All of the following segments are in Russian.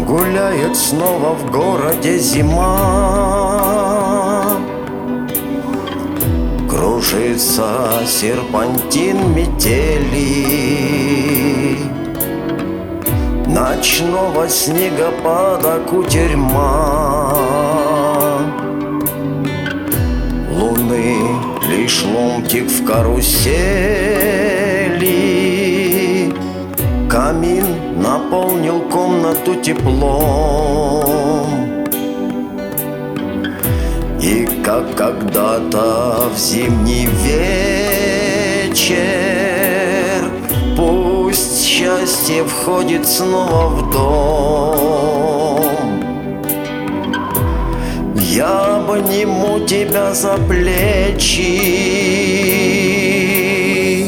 Гуляет снова в городе зима, кружится серпантин метели, ночного снегопада кутерьма. Луны лишь ломтик в карусели, камин наполнил комнату теплом. И как когда-то в зимний вечер, пусть счастье входит снова в дом. Я обниму тебя за плечи.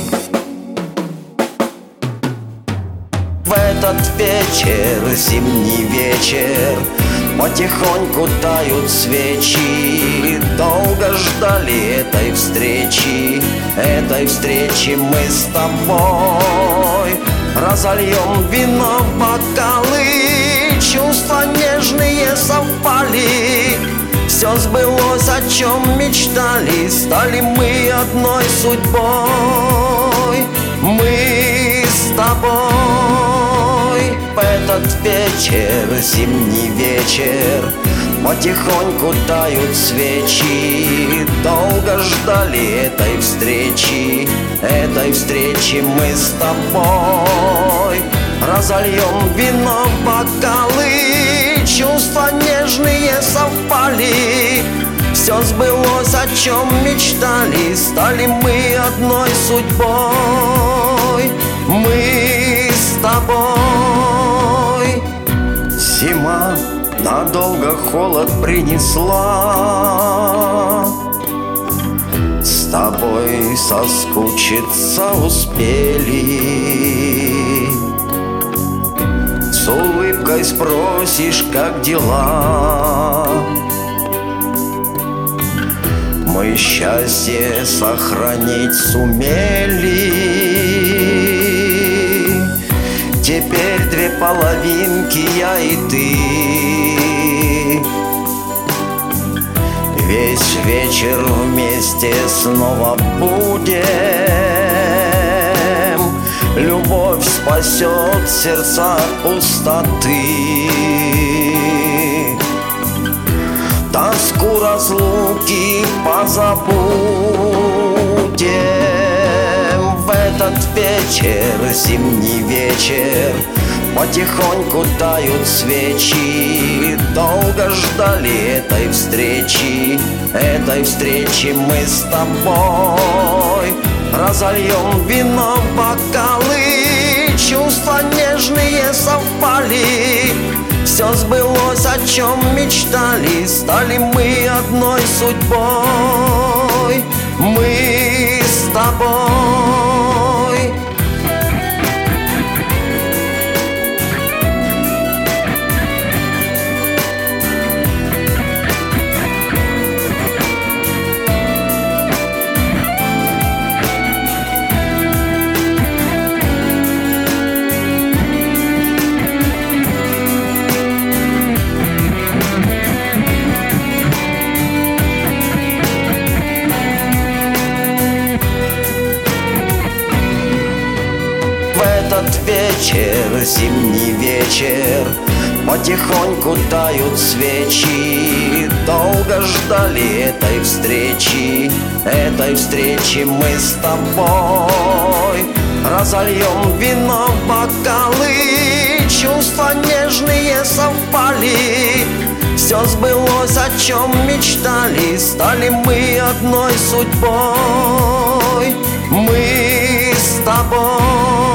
В этот вечер, зимний вечер, потихоньку тают свечи. Долго ждали этой встречи мы с тобой. Разольем вино в бокалы, чувства нежные совпали. Все сбылось, о чем мечтали, стали мы одной судьбой. Мы с тобой. В этот вечер, зимний вечер, потихоньку тают свечи. Долго ждали этой встречи мы с тобой. Разольем вино в бокалы, чувства нежные совпали. Все сбылось, о чем мечтали, стали мы одной судьбой. Мы с тобой. Зима надолго холод принесла, с тобой соскучиться успели. С улыбкой спросишь, как дела. Мы счастье сохранить сумели. Теперь две половинки, я и ты. Весь вечер вместе снова будем. Любовь спасет сердца от пустоты. Тоску разлуки позабудем. В этот вечер, зимний вечер, потихоньку тают свечи. Долго ждали этой встречи мы с тобой. Разольем вино в бокалы, чувства нежные совпали. Все сбылось, о чем мечтали, стали мы одной судьбой. Мы с тобой. Этот вечер, зимний вечер, потихоньку тают свечи. Долго ждали этой встречи мы с тобой. Разольем вино в бокалы, чувства нежные совпали. Все сбылось, о чем мечтали, стали мы одной судьбой. Мы с тобой.